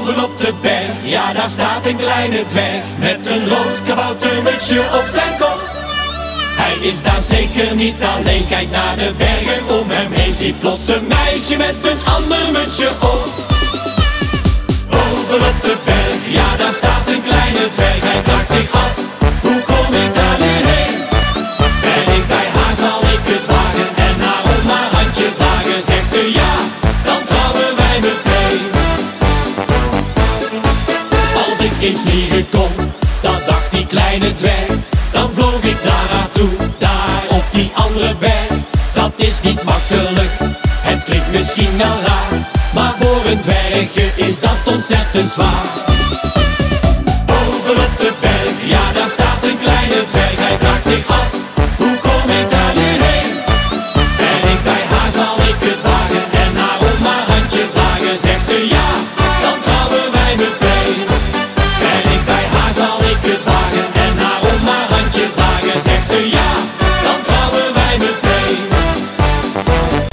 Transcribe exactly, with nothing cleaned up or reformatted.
Bovenop de berg, ja daar staat een kleine dwerg met een rood kaboutermutsje op zijn kop. Hij is daar zeker niet alleen, kijk naar de bergen om hem heen. Ziet plots een meisje met een ander mutsje op. Bovenop de berg, ja daar staat een kleine dwerg. Hij vraagt zich af, hoe kom ik daar nu heen? Ben ik bij haar, zal ik het wagen en haar om haar handje vragen. Zegt ze ja, dan trouwen wij meteen. Als ik eens vliegen kon, dat dacht die kleine dwerg, dan vloog ik naar haar toe, daar op die andere berg. Dat is niet makkelijk, het klinkt misschien wel raar, maar voor een dwergje is dat ontzettend zwaar.